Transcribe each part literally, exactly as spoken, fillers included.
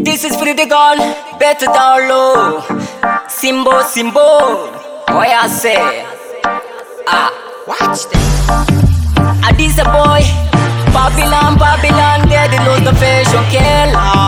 This is for the girl, better down low. Simbo, Simbo, boy I say. Ah, watch this. Ah, this a boy, Babylon, Babylon, there they lose the fashion killer.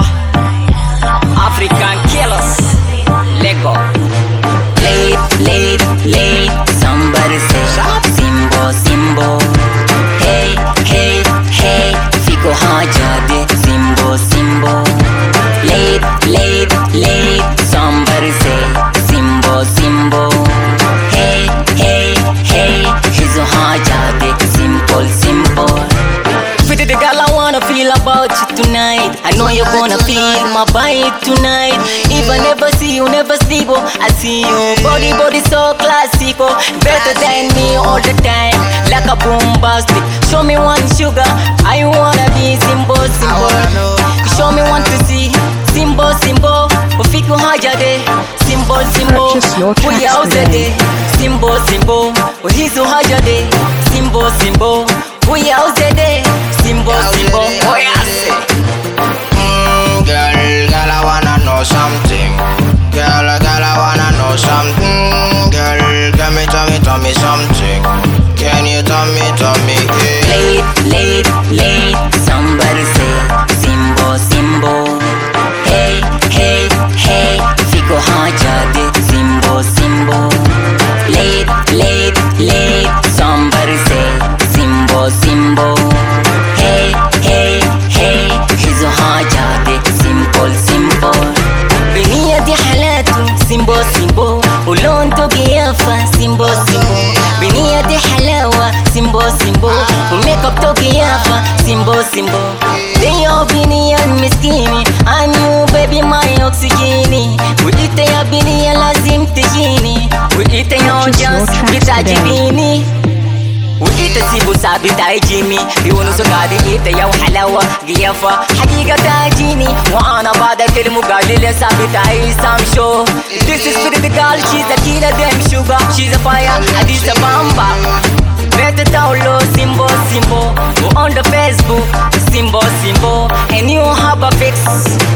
African killers, Lego. Late, late, late, somebody say Simbo, Simbo. Hey, hey, hey, Fico Hajade, Simbo, Simbo. Late, late, late, somebody say Simbo, Simbo. Hey, hey, hey, he's a Hajade, simple, simple. Pretty the girl I wanna feel about you tonight. I know you're gonna feel my bite tonight. If I never see you, never sleep, oh, I see you. Body, body so classic, oh. Better than me all the time, like a bombastic. Show me one sugar, I wanna be Simbo, Simbo. Show me one to see, Simbo, Simbo. Ufiku hajade, Simbo, Simbo. We out there, Simbo, Simbo. Uhisu hajade, Simbo, Simbo. We out there, Simbo, Simbo. Oh yeah, mm, girl, girl, I wanna know something. Girl, girl, I wanna know something. Girl, tell me, tell me, tell me something. Can you tell me, tell me? Yeah. Late, late, late, somebody say Simbo, Simbo. Hey, hey, hey, Fico hajade, Simbo, Simbo. Late, late, late, somebody say Simbo, Simbo. Hey, hey, hey, he's a hajade, simple, simple. Biniya di halatu, Simbo, Simbo. Ulon to giyafa, Simbo, Simbo. Biniya di halawa, Simbo, Simbo. Makeup to giyafa, Simbo, Simbo. They all biniya miskini, and you baby my oxygeni. We eat ya biniya lazim tijini. We eat ya just bitajibini. وإيتا سيبو سابي تايجيني بيونو سقادي إيتا يو حلاوة قيافة حقيقة تاجيني وأنا بعد كلمة قادي لي سابي تاي سام شو. This is for the girl, she's a killer damn sugar. She's a fire, Addis Ababa. Better download Simbo, Simbo. Go on the Facebook, Simbo, Simbo. And you have a fix.